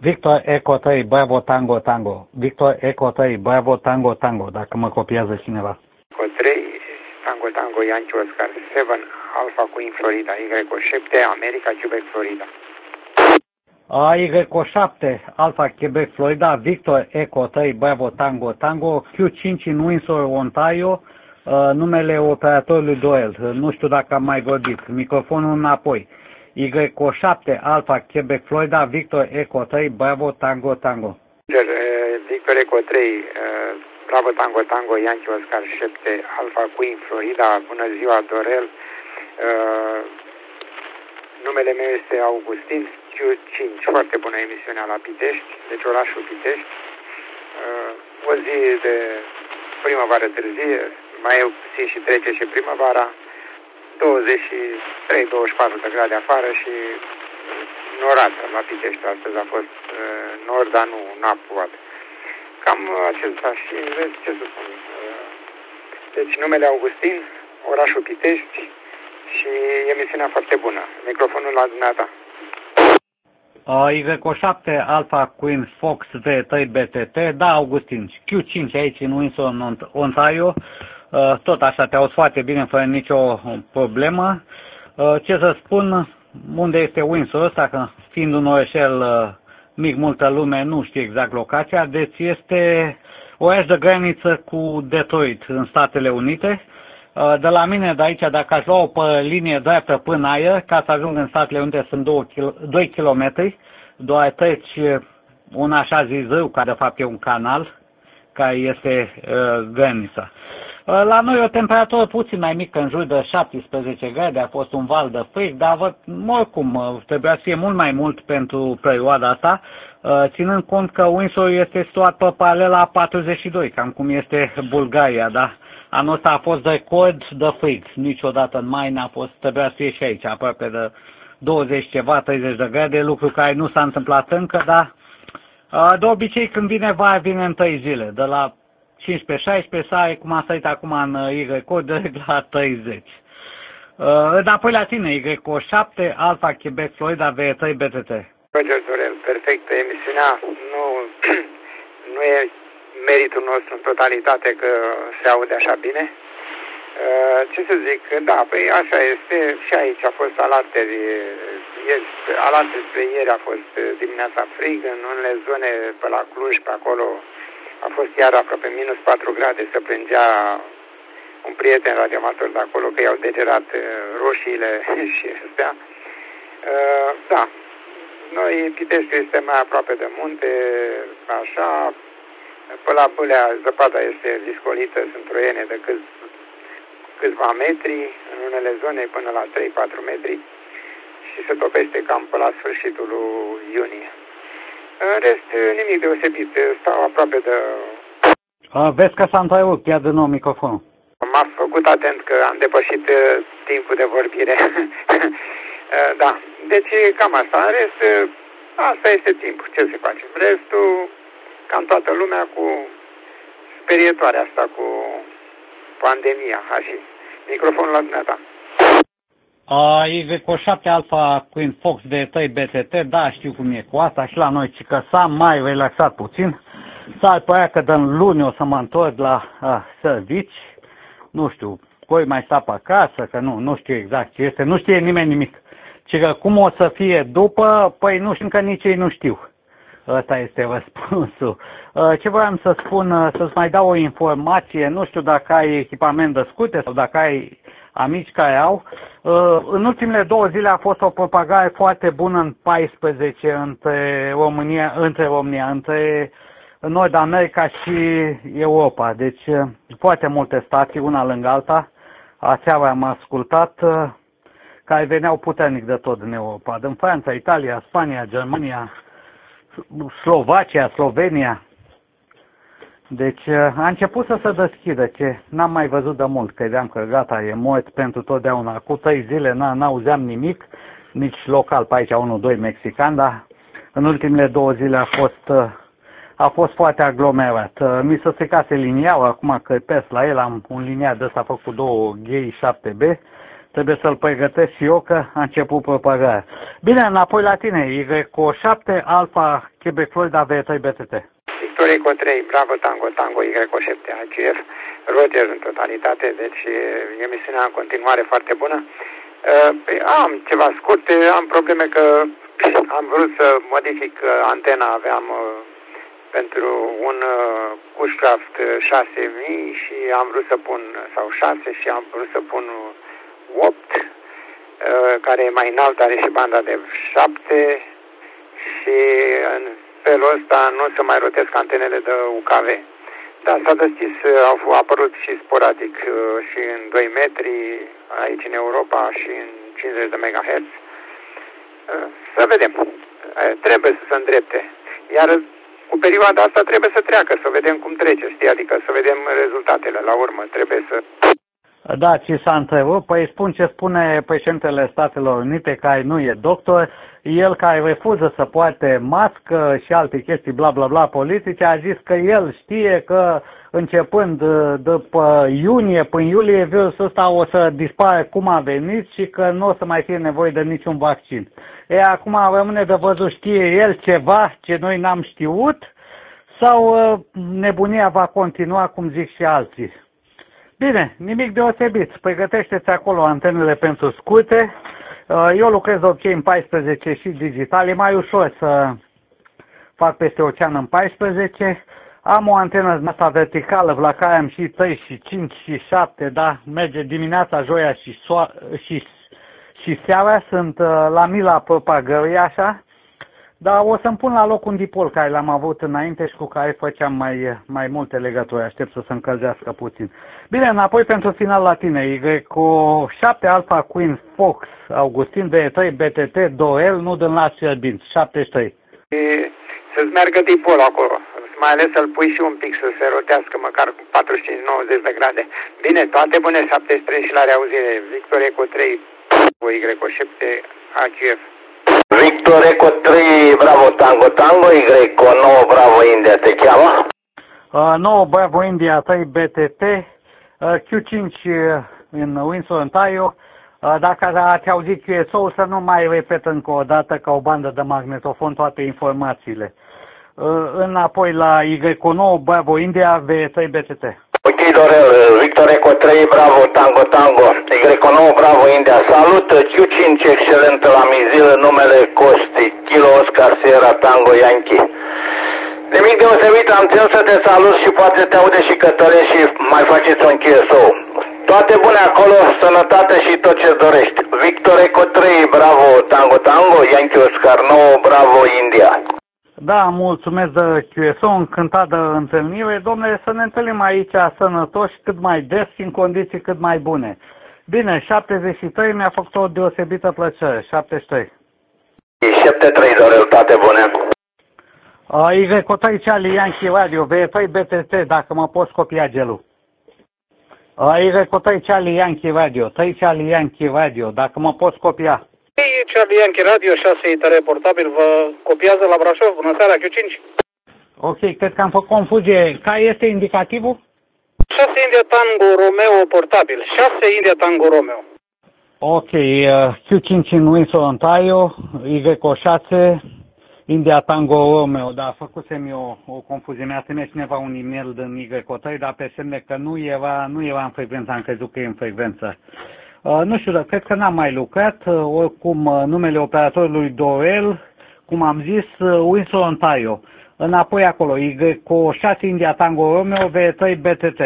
Victor Eco 3, Bravo Tango Tango. Victor Eco 3, Bravo Tango Tango, dacă mă copiază cineva. Eco 3, Tango Tango, Yankee Oscar 7, Alpha Queen Florida, Y 7, America, Quebec, Florida. Y7, Alpha Quebec, Florida, Victor Eco 3, Bravo Tango Tango, Q5 în Windsor, Ontario, numele operatorului Doel. Nu știu dacă am mai vorbit. Microfonul înapoi. Y7, Alpha Quebec, Florida, Victor Eco 3, Bravo Tango Tango. Victor Eco 3, Bravo Tango Tango, Yankee Oscar 7, Alpha Queen, Florida. Bună ziua, Dorel. Numele meu este Augustin, Q5, foarte bună emisiunea la Pitești, deci orașul Pitești. O zi de primăvară târzie, mai puțin și trece și primăvara, 23-24 de grade afară și norată la Pitești. Astăzi a fost nor, dar nu n-a plouat. Cam acesta și vezi ce să spun. Deci numele Augustin, orașul Pitești și emisiunea foarte bună. Microfonul la dumneata. Y7, Alpha Queen Fox V3 BTT, da, Augustin, Q5 aici în Windsor, Ontario, tot așa te auzi foarte bine, fără nicio problemă. Ce să spun, unde este Windsor ăsta, că fiind un orășel mic, multă lume nu știe exact locația, deci este oraș de graniță cu Detroit, în Statele Unite. De la mine, de aici, dacă aș lua o linie dreaptă până aia, ca să ajung în Statele Unite, sunt 2 km, doar treci un așa zis râu, care de fapt e un canal, care este granița. La noi o temperatură puțin mai mică, în jur de 17 grade, a fost un val de frig, dar oricum trebuia să fie mult mai mult pentru perioada asta, ținând cont că Windsor este situat pe paralela 42, cam cum este Bulgaria, da? Anul ăsta a fost record de frig. Niciodată în mai n-a fost, trebuia să fie și aici, aproape de 20 ceva, 30 de grade, lucru care nu s-a întâmplat încă, dar de obicei când vine vara, vine în 3 zile, de la 15-16 sare, cum a sărit acum în Y-record, direct la 30. Înapoi la tine, Y7, Alpha Quebec, Florida, V3 BTT. Roger Dorel, perfect. Emisiunea nu e meritul nostru în totalitate că se aude așa bine. Ce să zic, da, păi așa este, și aici a fost alarteri spre ieri a fost dimineața frig, în unele zone pe la Cluj, pe acolo a fost iar aproape minus 4 grade, se plângea un prieten radioamator de acolo că i-au degerat roșiile și astea. Da, noi, Pitești este mai aproape de munte, așa. Pe la Bâlea, zăpada este viscolită, sunt roiene de câțiva metri, în unele zone până la 3-4 metri și se topește cam pe la sfârșitul iunie. În rest, nimic deosebit, stau aproape de... Vezi că s-a întrerupt, chiar de nou microfonul. M-a făcut atent că am depășit timpul de vorbire. Da, deci cam asta. În rest, asta este timpul, ce se face. Restul... cam toată lumea cu sperietoarea asta, cu pandemia, așa. Microfonul la dumneata. Y7 Alpha Queen Fox de 3 BTT, da, știu cum e cu asta și la noi, ci că s-a mai relaxat puțin. S-ar părea că de luni o să mă întorc la servici, nu știu, voi mai sta pe acasă, că nu știu exact ce este, nu știe nimeni nimic. Ci că cum o să fie după, păi nu știu, încă nici ei nu știu. Ăsta este răspunsul. Ce voiam să spun, să-ți mai dau o informație, nu știu dacă ai echipament de scute sau dacă ai amici care au. În ultimele 2 zile a fost o propagare foarte bună în 14 între Nord America și Europa. Deci foarte multe stații, una lângă alta. Aseară am ascultat care veneau puternic de tot în Europa. Din Franța, Italia, Spania, Germania, Slovacia, Slovenia. Deci a început să se deschidă, ce n-am mai văzut de mult. Credeam că gata, e mort pentru totdeauna. Cu 3 zile n-auzeam nimic, nici local pe aici, 1-2 mexican, dar în ultimele 2 zile a fost foarte aglomerat. Mi se secase liniaua, acum căpesc la el, am un liniat de ăsta făcut 2 G7B. Trebuie să-l pregătesc și eu că a început propagarea. Bine, înapoi la tine. Y7 Alfa Quebec Florida V3 BTT. Victor Eco 3 Bravo Tango Tango Y7 AGF Roger în totalitate, deci emisiunea în continuare foarte bună. Am ceva scurte, am probleme că am vrut să modific antena, aveam pentru un Cushcraft 6000 și am vrut să pun, sau 6 și am vrut să pun 8, care e mai înalt, are și banda de 7 și în felul ăsta nu se mai rotesc antenele de UKV. Da, s-a deschis, au apărut și sporadic și în 2 metri aici în Europa și în 50 de MHz. Să vedem. Trebuie să se îndrepte. Iar cu perioada asta trebuie să treacă, să vedem cum trece, știi? Adică să vedem rezultatele la urmă. Trebuie să... Da, ce s-a întrebat? Păi spun ce spune președintele Statelor Unite, care nu e doctor, el care refuză să poarte mască și alte chestii bla bla bla politice, a zis că el știe că începând după iunie până iulie virusul ăsta o să dispară cum a venit și că nu o să mai fie nevoie de niciun vaccin. Acum rămâne de văzut, știe el ceva ce noi n-am știut sau nebunia va continua, cum zic și alții. Bine, nimic deosebit. Pregătește-ți acolo antenele pentru scurte. Eu lucrez ok în 14 și digital. E mai ușor să fac peste ocean în 14. Am o antenă asta verticală la care am și 3 și 5 și 7, da? Merge dimineața, joia și seara. Sunt la mila propagării așa. Dar o să-mi pun la loc un dipol care l-am avut înainte și cu care făceam mai multe legături. Aștept să se încălzească puțin. Bine, înapoi pentru final la tine. Y7 Alpha Queen Fox Augustin V3 BTT 2L, nu din la Serbinț, 73. Să-ți meargă dipol acolo. Mai ales să-l pui și un pic să se rotească măcar cu 45-90 de grade. Bine, toate bune, 73 și la reauzire. Victor Eco 3 Y7 AGF. Victor Eco 3 Bravo Tango Tango, Y9 Bravo India, te cheamă? 9 Bravo India 3 BTT, Q5 în Windsor, Ontario. Dacă ați auzit QSO-ul, să nu mai repet încă o dată ca o bandă de magnetofon toate informațiile. Înapoi la Y9 Bravo India V3 BTT. Ok, Dorel, Victor Eco 3 Bravo Tango Tango, Y9 Bravo India, salut, Q5 excelent la mizil, numele Costi, Kilo Oscar Sierra Tango Yankee. Nimic deosebit, am ținut să te salut și poate te aude și Cătălin și mai faceți un QSO. Toate bune acolo, sănătate și tot ce dorești. Victor Eco 3 Bravo Tango Tango, Yankee Oscar 9 Bravo India. Da, mulțumesc de QSO, încântat de întâlnire. Domnule, să ne întâlnim aici sănătoși cât mai des și în condiții cât mai bune. Bine, 73 mi-a făcut o deosebită plăcere, 73. 73, Dorel, toate bune. Y3 Charlie Yankee Radio, V3 BTT, dacă mă poți copia gelul. Y3 Charlie Yankee Radio, 3 Charlie Yankee Radio, dacă mă poți copia. Charlie Yankee Radio, 6 itare portabil, vă copiază la Brașov. Bună seara, Q5. Ok, cred că am făcut confuzie. Care este indicativul? 6 India Tango Romeo portabil. 6 India Tango Romeo. Ok, Q5 în Windsor, Ontario, Y6, India Tango Romeo. Da, făcusem eu o confuzie. Mi-a trimis cineva un e-mail din Y3, dar pe semne că nu era în frecvență, am crezut că e în frecvență. Nu știu, dar cred că n-am mai lucrat. Oricum, numele operatorului Dorel, cum am zis, Windsor, Ontario. Înapoi acolo, Y6 India Tango Romeo, V3 BTT.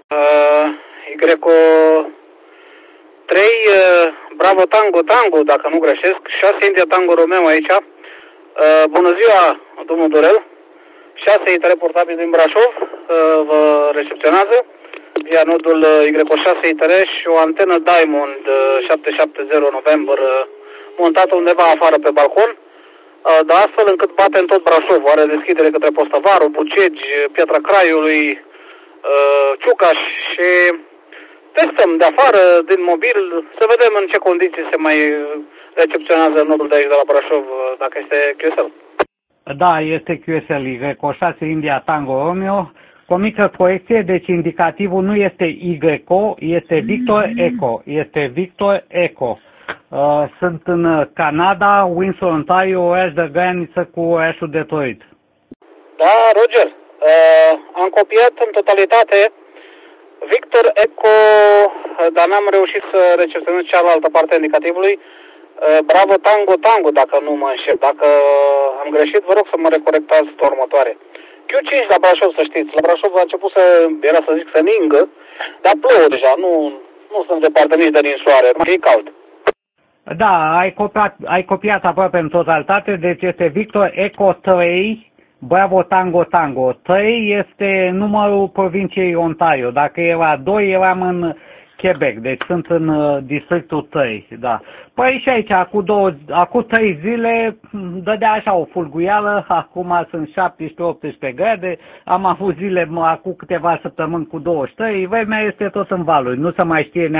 Y3 Bravo Tango Tango, dacă nu greșesc, 6 India Tango Romeo aici. Bună ziua, domnul Dorel. 6 itare portabil din Brașov, vă recepționează. Via nodul Y6 ITR și o antenă Diamond 770 November montată undeva afară pe balcon, dar astfel încât bate în tot Brașov. Are deschidere către Postăvaru, Bucegi, Piatra Craiului, Ciucaș și testăm de afară, din mobil, să vedem în ce condiții se mai recepționează nodul de aici de la Brașov, dacă este QSL. Da, este QSL, Y6 India Tango Romeo. Cu o mică corecție, deci indicativul nu este YO, este Victor Eco. Este Victor Eco. Sunt în Canada, Windsor, Ontario, oraș de graniță cu orașul Detroit. Da, Roger. Am copiat în totalitate Victor Eco, dar n-am reușit să recepționez cealaltă parte a indicativului. Bravo Tango Tango, dacă nu mă înșel. Dacă am greșit, vă rog să mă recorectați pe următoare. Q5 la Brașov, să știți. La Brașov a început era să zic să ningă, dar plouă deja. Nu sunt departe nici de ninsoare, e cald. Da, ai copiat aproape în totalitate, deci este Victor Eco 3, Bravo Tango Tango. 3 este numărul provinciei Ontario. Dacă era 2, eram în Quebec, deci sunt în districtul 3, da. Păi și aici, acum 3 zile dădea așa o fulguială, acum sunt 17-18 grade, am avut zile acum câteva săptămâni cu 23, vremea este tot în valuri, nu se mai știe,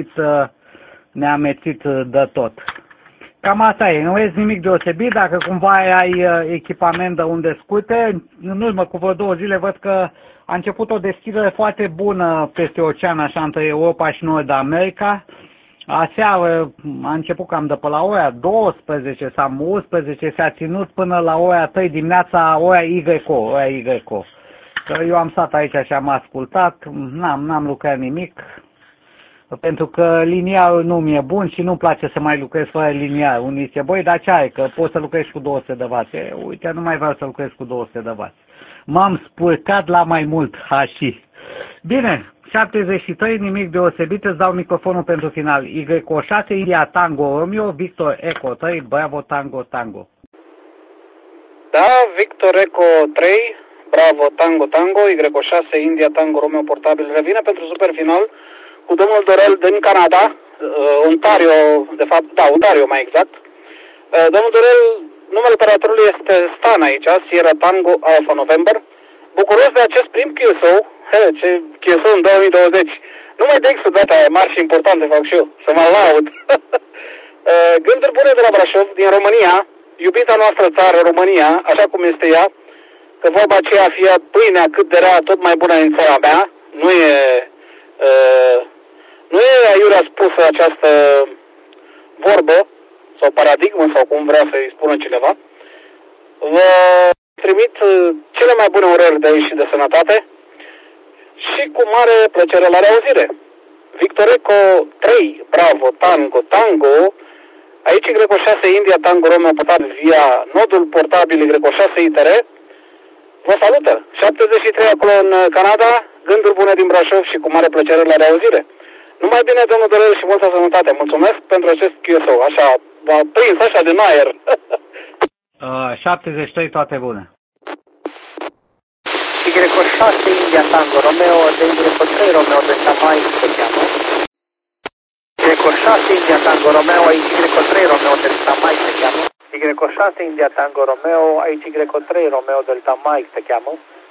ne-a amețit de tot. Cam asta e, nu vezi nimic deosebit, dacă cumva ai echipament de unde scute, în urmă cu vreo 2 zile văd că a început o deschidere foarte bună peste ocean, așa, între Europa și Nord-America. Aseară a început cam de pe la ora 12 sau 11, s-a ținut până la ora 3 dimineața, ora YO. Eu am stat aici și am ascultat, n-am lucrat nimic, pentru că liniarul nu mi-e bun și nu-mi place să mai lucrez fără liniar. Unii zice, băi, dar ce ai, că poți să lucrezi cu 200 de W. Uite, nu mai vreau să lucrez cu 200 de W. M-am spurcat la mai mult, hași. Bine, 73, nimic deosebit, îți dau microfonul pentru final. Y6, India Tango Romeo, Victor Eco 3, Bravo Tango Tango. Da, Victor Eco 3, Bravo Tango Tango, Y6, India Tango Romeo portabil revine pentru super final cu domnul Dorel din Canada, Ontario, de fapt, da, Ontario mai exact. Domnul Dorel, numele operatorului este Stan aici, Sierra Tango Alpha November. Bucuros de acest prim QSO, ce QSO în 2020. Nu mai de exudate mari și importante fac și eu, să mă laud. Gânduri bune de la Brașov, din România, iubita noastră țară, România, așa cum este ea, că vorba aceea fie pâinea cât de rea, tot mai bună în țara mea, nu e aiurea spusă această vorbă, sau paradigmă, sau cum vrea să-i spună cineva. Vă trimit cele mai bune urări de aici și de sănătate și cu mare plăcere la reauzire. Victor Eco 3, Bravo, Tango, Tango, aici Y6 India Tango Romeo portabil via nodul portabil Y6 ITR. Vă salută! 73 acolo în Canada, gânduri bune din Brașov și cu mare plăcere la reauzire. Numai bine, domnul Dorel, și multă sănătate. Mulțumesc pentru acest QSO. Așa, v-a prins așa din aer. 73, toate bune. Y6 India Tango Romeo, de Y3 Romeo Delta Mike se cheamă. Y6 India Tango Romeo, aici Y3 Romeo Delta Mike se cheamă. Y6 India Tango Romeo, aici Y3 Romeo Delta Mike se cheamă.